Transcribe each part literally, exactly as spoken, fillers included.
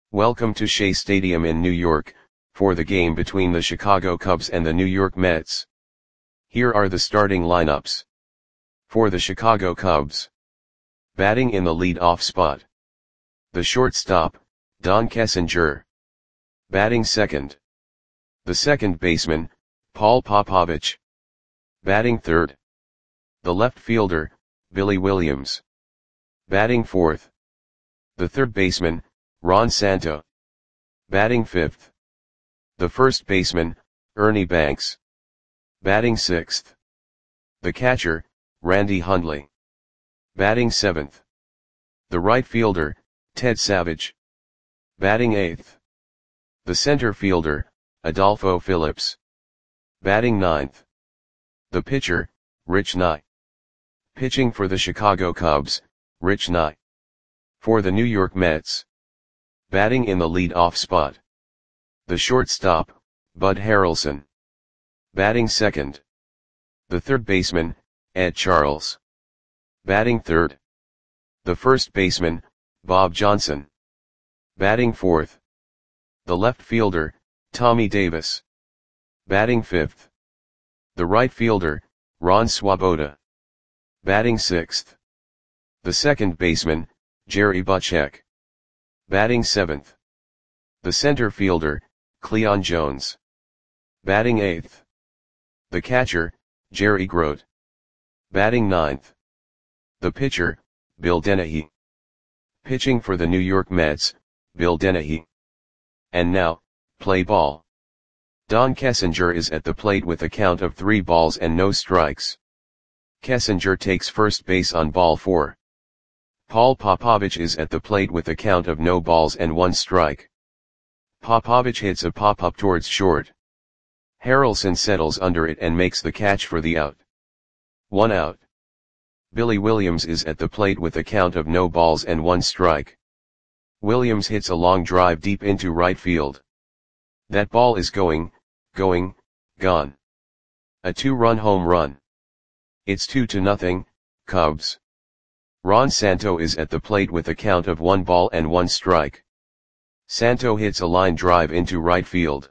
Welcome to Shea Stadium in New York, for the game between the Chicago Cubs and the New York Mets. Here are the starting lineups. For the Chicago Cubs. Batting in the lead-off spot. The shortstop, Don Kessinger. Batting second. The second baseman, Paul Popovich. Batting third. The left fielder, Billy Williams. Batting fourth. The third baseman, Ron Santo. Batting fifth. The first baseman, Ernie Banks. Batting sixth. The catcher, Randy Hundley. Batting seventh. The right fielder, Ted Savage. Batting eighth. The center fielder, Adolfo Phillips. Batting ninth. The pitcher, Rich Nye. Pitching for the Chicago Cubs, Rich Nye. For the New York Mets. Batting in the lead-off spot. The shortstop, Bud Harrelson. Batting second. The third baseman, Ed Charles. Batting third. The first baseman, Bob Johnson. Batting fourth. The left fielder, Tommy Davis. Batting fifth. The right fielder, Ron Swoboda. Batting sixth. The second baseman, Jerry Butchek. Batting seventh. The center fielder, Cleon Jones. Batting eighth. The catcher, Jerry Grote. Batting ninth. The pitcher, Bill Dennehy. Pitching for the New York Mets, Bill Dennehy. And now, play ball. Don Kessinger is at the plate with a count of three balls and no strikes. Kessinger takes first base on ball four. Paul Popovich is at the plate with a count of no balls and one strike. Popovich hits a pop-up towards short. Harrelson settles under it and makes the catch for the out. One out. Billy Williams is at the plate with a count of no balls and one strike. Williams hits a long drive deep into right field. That ball is going, going, gone. A two-run home run. It's two to nothing, Cubs. Ron Santo is at the plate with a count of one ball and one strike. Santo hits a line drive into right field.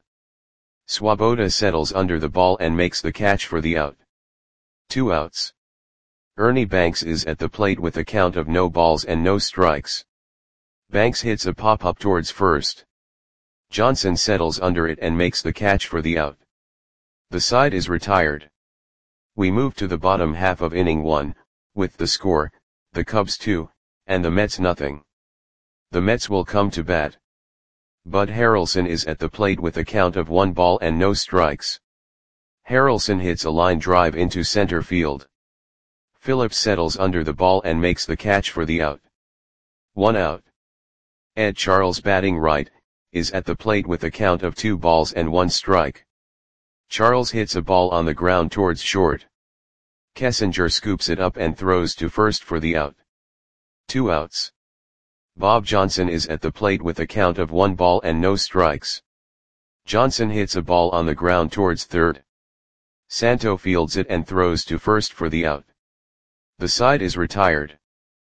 Swoboda settles under the ball and makes the catch for the out. Two outs. Ernie Banks is at the plate with a count of no balls and no strikes. Banks hits a pop-up towards first. Johnson settles under it and makes the catch for the out. The side is retired. We move to the bottom half of inning one, with the score, the Cubs two, and the Mets nothing. The Mets will come to bat. Bud Harrelson is at the plate with a count of one ball and no strikes. Harrelson hits a line drive into center field. Phillips settles under the ball and makes the catch for the out. One out. Ed Charles, batting right, is at the plate with a count of two balls and one strike. Charles hits a ball on the ground towards short. Kessinger scoops it up and throws to first for the out. Two outs. Bob Johnson is at the plate with a count of one ball and no strikes. Johnson hits a ball on the ground towards third. Santo fields it and throws to first for the out. The side is retired.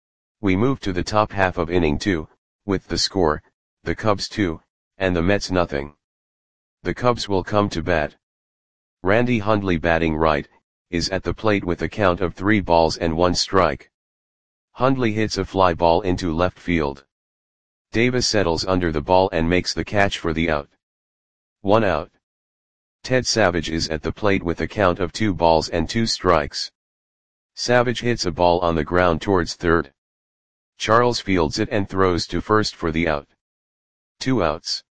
We move to the top half of inning two, with the score, the Cubs two, and the Mets nothing. The Cubs will come to bat. Randy Hundley, batting right, is at the plate with a count of three balls and one strike. Hundley hits a fly ball into left field. Davis settles under the ball and makes the catch for the out. One out. Ted Savage is at the plate with a count of two balls and two strikes. Savage hits a ball on the ground towards third. Charles fields it and throws to first for the out. Two outs.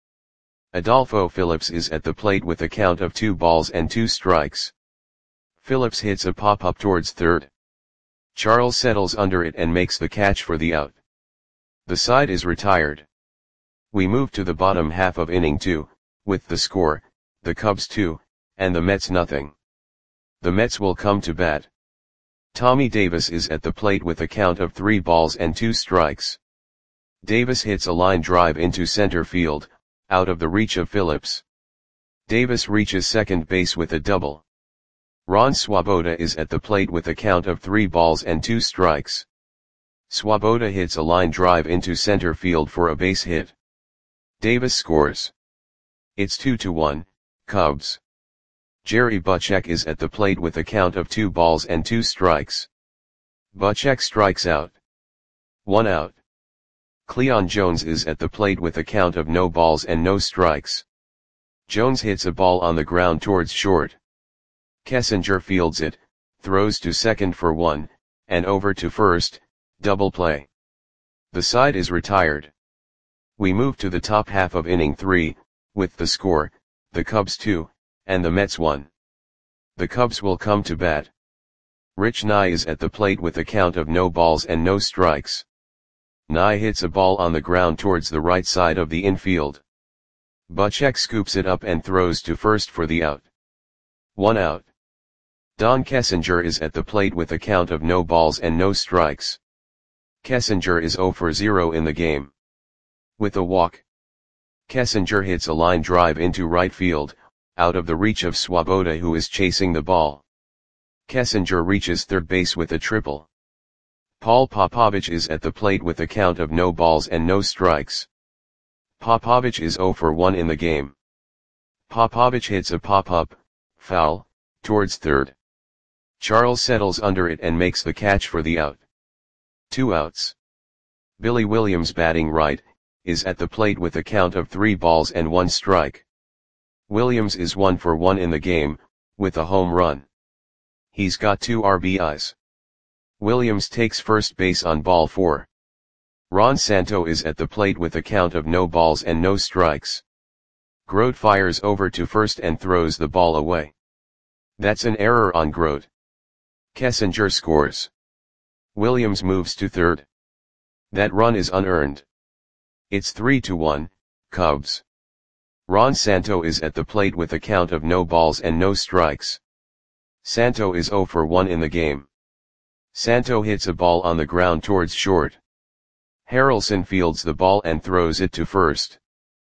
Adolfo Phillips is at the plate with a count of two balls and two strikes. Phillips hits a pop-up towards third. Charles settles under it and makes the catch for the out. The side is retired. We move to the bottom half of inning two, with the score, the Cubs two, and the Mets nothing. The Mets will come to bat. Tommy Davis is at the plate with a count of three balls and two strikes. Davis hits a line drive into center field, out of the reach of Phillips. Davis reaches second base with a double. Ron Swoboda is at the plate with a count of three balls and two strikes. Swoboda hits a line drive into center field for a base hit. Davis scores. It's two to one, Cubs. Jerry Butchek is at the plate with a count of two balls and two strikes. Butchek strikes out. One out. Cleon Jones is at the plate with a count of no balls and no strikes. Jones hits a ball on the ground towards short. Kessinger fields it, throws to second for one, and over to first, double play. The side is retired. We move to the top half of inning three, with the score, the Cubs two, and the Mets one. The Cubs will come to bat. Rich Nye is at the plate with a count of no balls and no strikes. Nye hits a ball on the ground towards the right side of the infield. Butchek scoops it up and throws to first for the out. One out. Don Kessinger is at the plate with a count of no balls and no strikes. Kessinger is zero for zero in the game. With a walk, Kessinger hits a line drive into right field, out of the reach of Swoboda, who is chasing the ball. Kessinger reaches third base with a triple. Paul Popovich is at the plate with a count of no balls and no strikes. Popovich is zero for one in the game. Popovich hits a pop-up, foul, towards third. Charles settles under it and makes the catch for the out. Two outs. Billy Williams, batting right, is at the plate with a count of three balls and one strike. Williams is one for one in the game, with a home run. He's got two R B Is. Williams takes first base on ball four. Ron Santo is at the plate with a count of no balls and no strikes. Grote fires over to first and throws the ball away. That's an error on Grote. Kessinger scores. Williams moves to third. That run is unearned. It's three to one, Cubs. Ron Santo is at the plate with a count of no balls and no strikes. Santo is zero for one in the game. Santo hits a ball on the ground towards short. Harrelson fields the ball and throws it to first.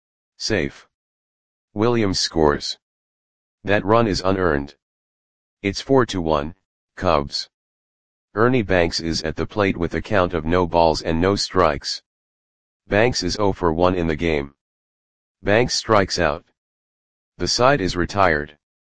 Safe. Williams scores. That run is unearned. It's four to one, Cubs. Ernie Banks is at the plate with a count of no balls and no strikes. Banks is zero for one in the game. Banks strikes out. The side is retired.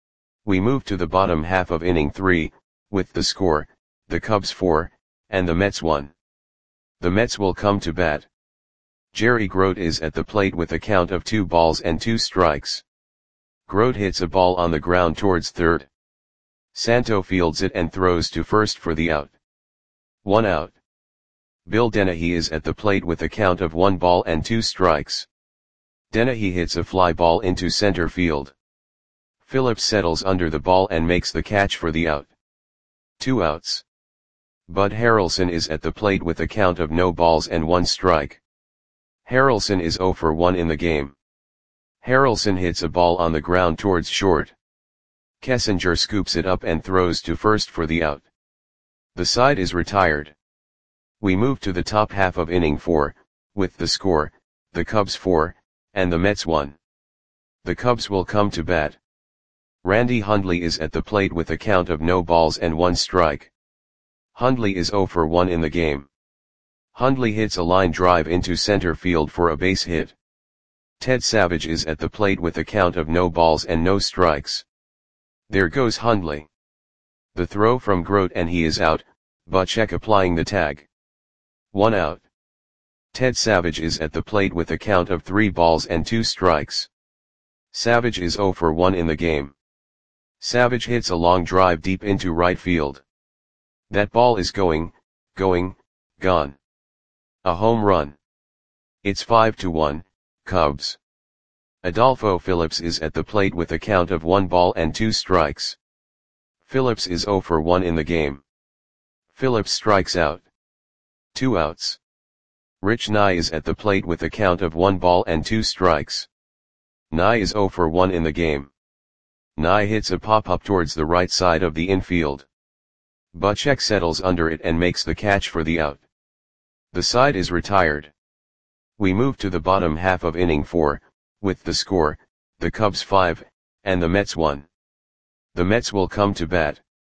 We move to the bottom half of inning three, with the score, the Cubs four, and the Mets one. The Mets will come to bat. Jerry Grote is at the plate with a count of two balls and two strikes. Grote hits a ball on the ground towards third. Santo fields it and throws to first for the out. One out. Bill Dennehy is at the plate with a count of one ball and two strikes. Dennehy hits a fly ball into center field. Phillips settles under the ball and makes the catch for the out. Two outs. Bud Harrelson is at the plate with a count of no balls and one strike. Harrelson is zero for one in the game. Harrelson hits a ball on the ground towards short. Kessinger scoops it up and throws to first for the out. The side is retired. We move to the top half of inning four, with the score, the Cubs four, and the Mets one. The Cubs will come to bat. Randy Hundley is at the plate with a count of no balls and one strike. Hundley is zero for one in the game. Hundley hits a line drive into center field for a base hit. Ted Savage is at the plate with a count of no balls and no strikes. There goes Hundley. The throw from Grote and he is out, Butchek applying the tag. One out. Ted Savage is at the plate with a count of three balls and two strikes. Savage is zero for one in the game. Savage hits a long drive deep into right field. That ball is going, going, gone. A home run. It's five to one, Cubs. Adolfo Phillips is at the plate with a count of one ball and two strikes. Phillips is zero for one in the game. Phillips strikes out. Two outs. Rich Nye is at the plate with a count of one ball and two strikes. Nye is zero for one in the game. Nye hits a pop-up towards the right side of the infield. Butchek settles under it and makes the catch for the out. The side is retired. We move to the bottom half of inning four, with the score, the Cubs five, and the Mets one. The Mets will come to bat.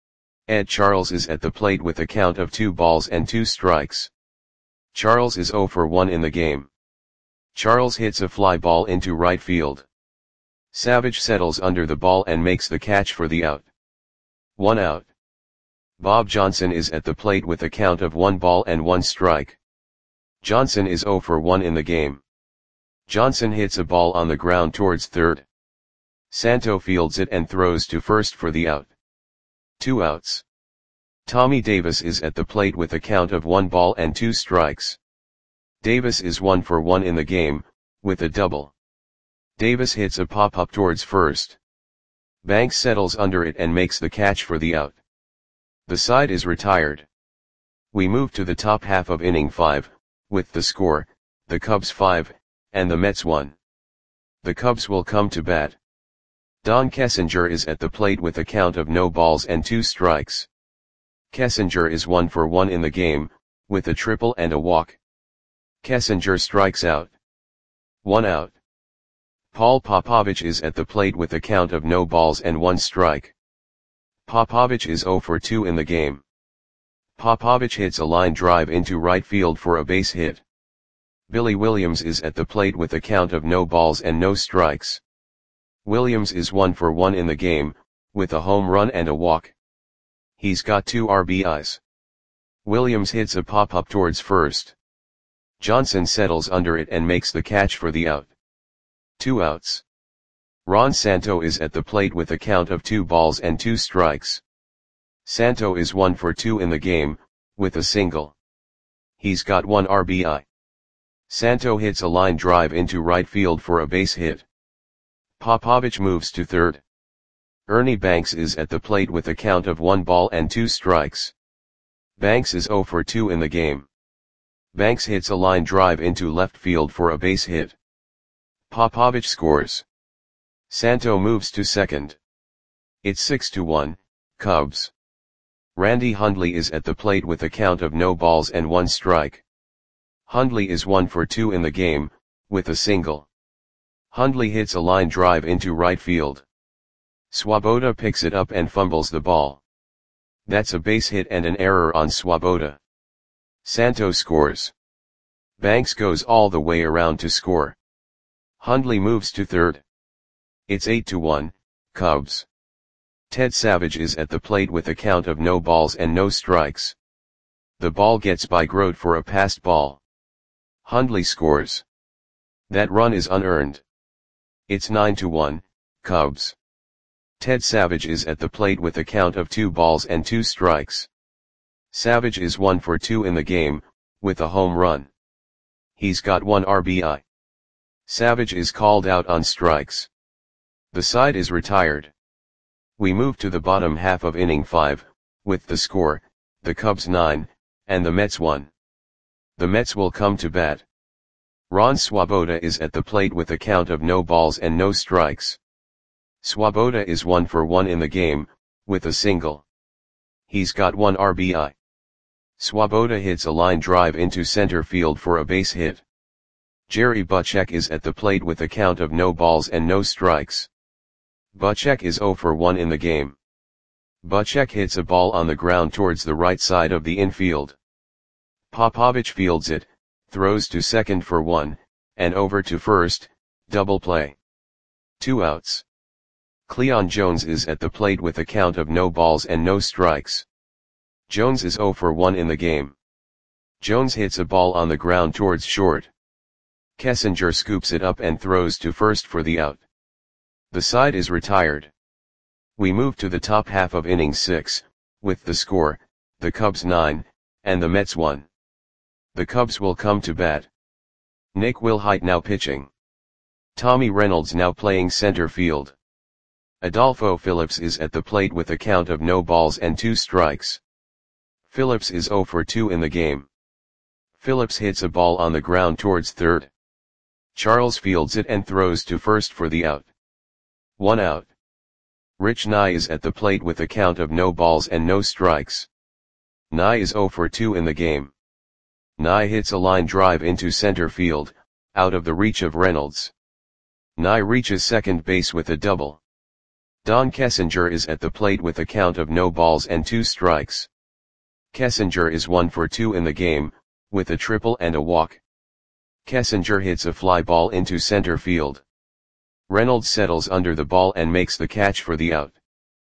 Ed Charles is at the plate with a count of two balls and two strikes. Charles is zero for one in the game. Charles hits a fly ball into right field. Savage settles under the ball and makes the catch for the out. One out. Bob Johnson is at the plate with a count of one ball and one strike. Johnson is zero for one in the game. Johnson hits a ball on the ground towards third. Santo fields it and throws to first for the out. Two outs. Tommy Davis is at the plate with a count of one ball and two strikes. Davis is one for one in the game, with a double. Davis hits a pop-up towards first. Banks settles under it and makes the catch for the out. The side is retired. We move to the top half of inning five, with the score, the Cubs five, and the Mets one. The Cubs will come to bat. Don Kessinger is at the plate with a count of no balls and two strikes. Kessinger is one for one in the game, with a triple and a walk. Kessinger strikes out. One out. Paul Popovich is at the plate with a count of no balls and one strike. Popovich is zero for two in the game. Popovich hits a line drive into right field for a base hit. Billy Williams is at the plate with a count of no balls and no strikes. Williams is one for one in the game, with a home run and a walk. He's got two R B Is. Williams hits a pop-up towards first. Johnson settles under it and makes the catch for the out. Two outs. Ron Santo is at the plate with a count of two balls and two strikes. Santo is one for two in the game, with a single. He's got one R B I. Santo hits a line drive into right field for a base hit. Popovich moves to third. Ernie Banks is at the plate with a count of one ball and two strikes. Banks is zero for two in the game. Banks hits a line drive into left field for a base hit. Popovich scores. Santo moves to second. It's six to one, Cubs. Randy Hundley is at the plate with a count of no balls and one strike. Hundley is one for two in the game, with a single. Hundley hits a line drive into right field. Swoboda picks it up and fumbles the ball. That's a base hit and an error on Swoboda. Santo scores. Banks goes all the way around to score. Hundley moves to third. It's eight to one, Cubs. Ted Savage is at the plate with a count of no balls and no strikes. The ball gets by Grote for a passed ball. Hundley scores. That run is unearned. It's nine to one, Cubs. Ted Savage is at the plate with a count of two balls and two strikes. Savage is one for two in the game, with a home run. He's got one R B I. Savage is called out on strikes. The side is retired. We move to the bottom half of inning five, with the score, the Cubs nine, and the Mets one. The Mets will come to bat. Ron Swoboda is at the plate with a count of no balls and no strikes. Swoboda is one for one in the game, with a single. He's got one R B I. Swoboda hits a line drive into center field for a base hit. Jerry Butchek is at the plate with a count of no balls and no strikes. Butchek is zero for one in the game. Butchek hits a ball on the ground towards the right side of the infield. Popovich fields it, throws to second for one, and over to first, double play. Two outs. Cleon Jones is at the plate with a count of no balls and no strikes. Jones is zero for one in the game. Jones hits a ball on the ground towards short. Kessinger scoops it up and throws to first for the out. The side is retired. We move to the top half of inning six, with the score, the Cubs nine, and the Mets one. The Cubs will come to bat. Nick Wilhite now pitching. Tommy Reynolds now playing center field. Adolfo Phillips is at the plate with a count of no balls and two strikes. Phillips is zero for two in the game. Phillips hits a ball on the ground towards third. Charles fields it and throws to first for the out. One out. Rich Nye is at the plate with a count of no balls and no strikes. Nye is zero for two in the game. Nye hits a line drive into center field, out of the reach of Reynolds. Nye reaches second base with a double. Don Kessinger is at the plate with a count of no balls and two strikes. Kessinger is one for two in the game, with a triple and a walk. Kessinger hits a fly ball into center field. Reynolds settles under the ball and makes the catch for the out.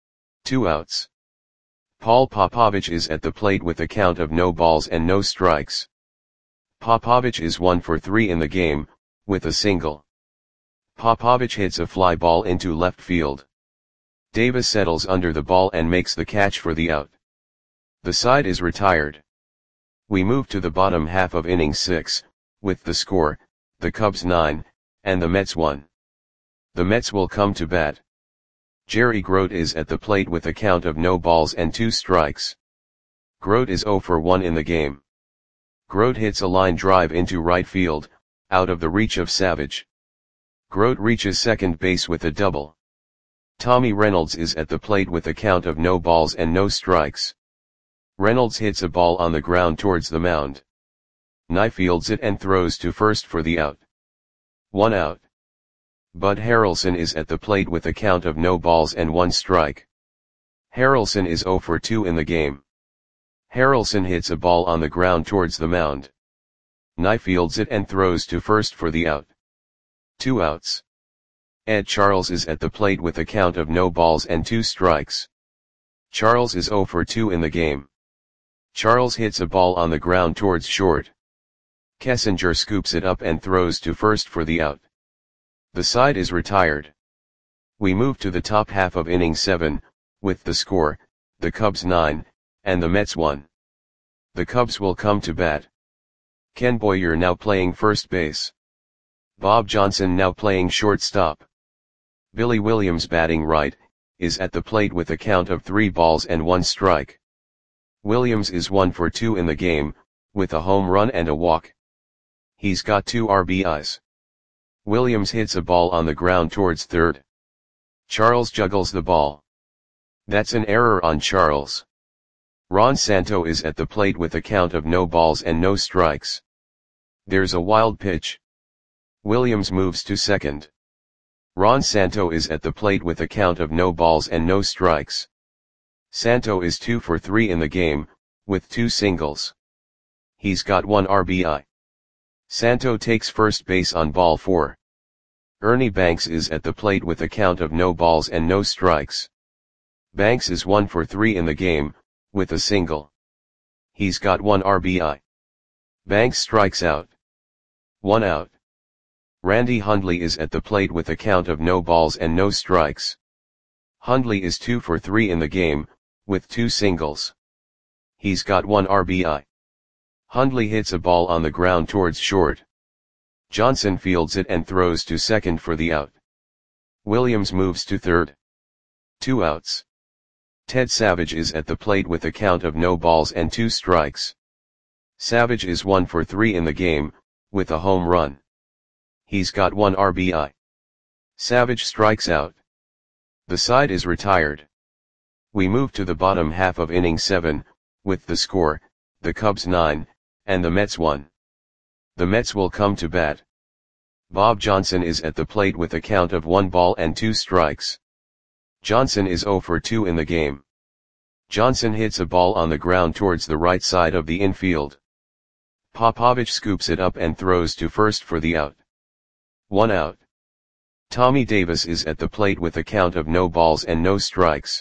Two outs. Paul Popovich is at the plate with a count of no balls and no strikes. Popovich is one for three in the game, with a single. Popovich hits a fly ball into left field. Davis settles under the ball and makes the catch for the out. The side is retired. We move to the bottom half of inning six, with the score, the Cubs nine, and the Mets one. The Mets will come to bat. Jerry Grote is at the plate with a count of no balls and two strikes. Grote is oh for one in the game. Grote hits a line drive into right field, out of the reach of Savage. Grote reaches second base with a double. Tommy Reynolds is at the plate with a count of no balls and no strikes. Reynolds hits a ball on the ground towards the mound. Nye fields it and throws to first for the out. One out. Bud Harrelson is at the plate with a count of no balls and one strike. Harrelson is oh for two in the game. Harrelson hits a ball on the ground towards the mound. Nye fields it and throws to first for the out. Two outs. Ed Charles is at the plate with a count of no balls and two strikes. Charles is oh for two in the game. Charles hits a ball on the ground towards short. Kessinger scoops it up and throws to first for the out. The side is retired. We move to the top half of inning seven, with the score, the Cubs nine, and the Mets one. The Cubs will come to bat. Ken Boyer now playing first base. Bob Johnson now playing shortstop. Billy Williams batting right, is at the plate with a count of three balls and one strike. Williams is one for two in the game, with a home run and a walk. He's got two R B Is. Williams hits a ball on the ground towards third. Charles juggles the ball. That's an error on Charles. Ron Santo is at the plate with a count of no balls and no strikes. There's a wild pitch. Williams moves to second. Ron Santo is at the plate with a count of no balls and no strikes. Santo is two for three in the game, with two singles. He's got one R B I. Santo takes first base on ball four. Ernie Banks is at the plate with a count of no balls and no strikes. Banks is one for three in the game, with a single. He's got one R B I. Banks strikes out. One out. Randy Hundley is at the plate with a count of no balls and no strikes. Hundley is two for three in the game, with two singles. He's got one R B I. Hundley hits a ball on the ground towards short. Johnson fields it and throws to second for the out. Williams moves to third. Two outs. Ted Savage is at the plate with a count of no balls and two strikes. Savage is one for three in the game, with a home run. He's got one R B I. Savage strikes out. The side is retired. We move to the bottom half of inning seven, with the score, the Cubs nine, and the Mets one. The Mets will come to bat. Bob Johnson is at the plate with a count of one ball and two strikes. Johnson is oh for two in the game. Johnson hits a ball on the ground towards the right side of the infield. Popovich scoops it up and throws to first for the out. One out. Tommy Davis is at the plate with a count of no balls and no strikes.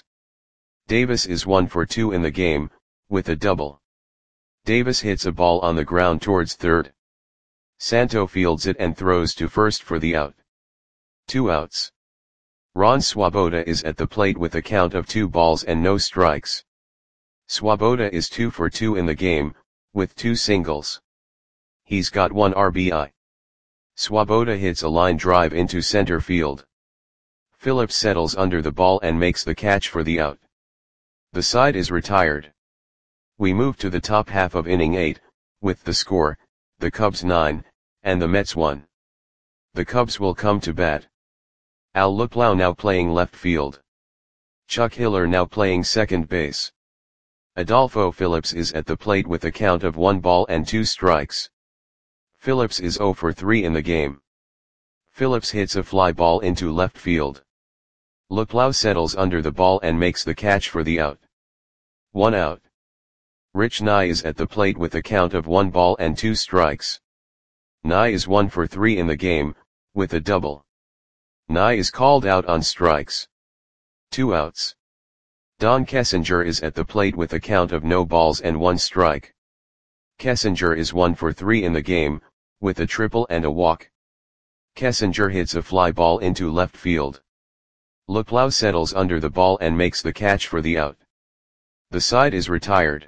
Davis is one for two in the game, with a double. Davis hits a ball on the ground towards third. Santo fields it and throws to first for the out. Two outs. Ron Swoboda is at the plate with a count of two balls and no strikes. Swoboda is two for two in the game, with two singles. He's got one R B I. Swoboda hits a line drive into center field. Phillips settles under the ball and makes the catch for the out. The side is retired. We move to the top half of inning eight, with the score, the Cubs nine, and the Mets one. The Cubs will come to bat. Al Luplow now playing left field. Chuck Hiller now playing second base. Adolfo Phillips is at the plate with a count of one ball and two strikes. Phillips is oh for three in the game. Phillips hits a fly ball into left field. Luplow settles under the ball and makes the catch for the out. One out. Rich Nye is at the plate with a count of one ball and two strikes. Nye is one for three in the game, with a double. Nye is called out on strikes. Two outs. Don Kessinger is at the plate with a count of no balls and one strike. Kessinger is one for three in the game, with a triple and a walk. Kessinger hits a fly ball into left field. Luplow settles under the ball and makes the catch for the out. The side is retired.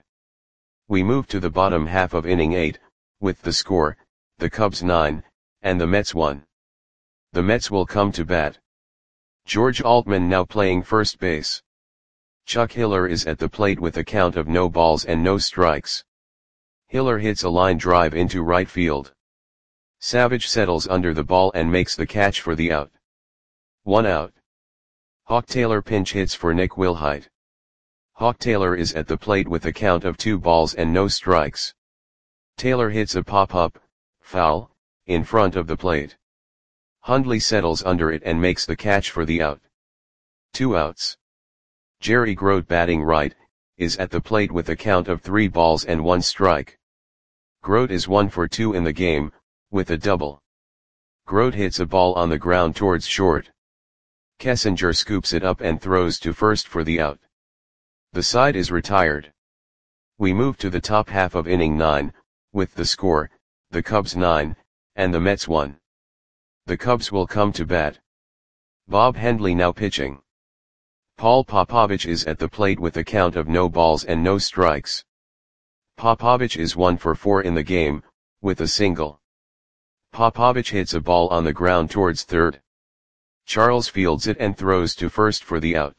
We move to the bottom half of inning eight, with the score, the Cubs nine, and the Mets one. The Mets will come to bat. George Altman now playing first base. Chuck Hiller is at the plate with a count of no balls and no strikes. Hiller hits a line drive into right field. Savage settles under the ball and makes the catch for the out. One out. Hawk Taylor pinch hits for Nick Wilhite. Hawk Taylor is at the plate with a count of two balls and no strikes. Taylor hits a pop-up, foul, in front of the plate. Hundley settles under it and makes the catch for the out. Two outs. Jerry Grote batting right, is at the plate with a count of three balls and one strike. Grote is one for two in the game, with a double. Grote hits a ball on the ground towards short. Kessinger scoops it up and throws to first for the out. The side is retired. We move to the top half of inning nine, with the score, the Cubs nine, and the Mets one. The Cubs will come to bat. Bob Hendley now pitching. Paul Popovich is at the plate with a count of no balls and no strikes. Popovich is one for four in the game, with a single. Popovich hits a ball on the ground towards third. Charles fields it and throws to first for the out.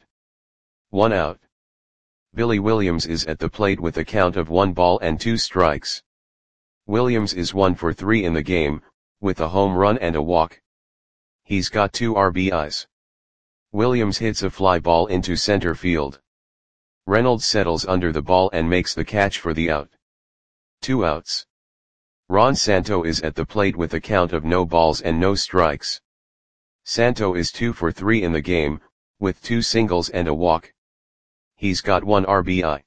One out. Billy Williams is at the plate with a count of one ball and two strikes. Williams is one for three in the game, with a home run and a walk. He's got two R B Is. Williams hits a fly ball into center field. Reynolds settles under the ball and makes the catch for the out. Two outs. Ron Santo is at the plate with a count of no balls and no strikes. Santo is two for three in the game, with two singles and a walk. He's got one R B I.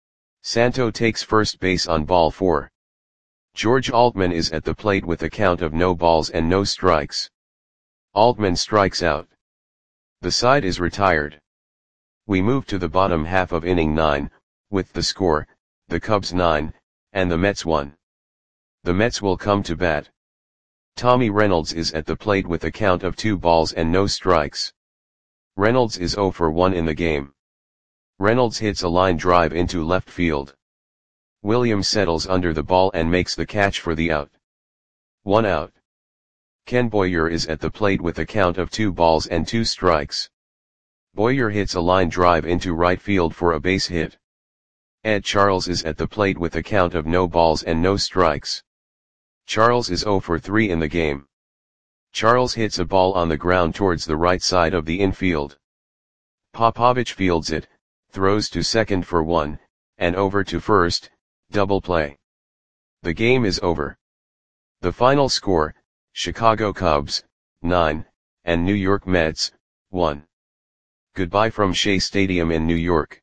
Santo takes first base on ball four. George Altman is at the plate with a count of no balls and no strikes. Altman strikes out. The side is retired. We move to the bottom half of inning nine, with the score, the Cubs nine, and the Mets one. The Mets will come to bat. Tommy Reynolds is at the plate with a count of two balls and no strikes. Reynolds is zero for one in the game. Reynolds hits a line drive into left field. Williams settles under the ball and makes the catch for the out. One out. Ken Boyer is at the plate with a count of two balls and two strikes. Boyer hits a line drive into right field for a base hit. Ed Charles is at the plate with a count of no balls and no strikes. Charles is zero for three in the game. Charles hits a ball on the ground towards the right side of the infield. Popovich fields it, throws to second for one, and over to first, double play. The game is over. The final score, Chicago Cubs, nine, and New York Mets, one. Goodbye from Shea Stadium in New York.